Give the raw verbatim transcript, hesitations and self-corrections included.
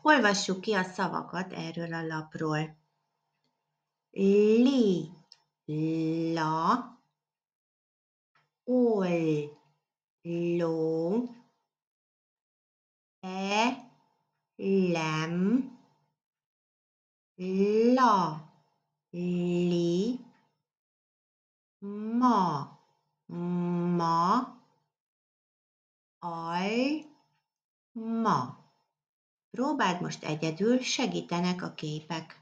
Olvassuk ki a szavakat erről a lapról. Li, la, ol, ló, e, lem, la, li, ma, ma, al, ma. Próbáld most egyedül, segítenek a képek.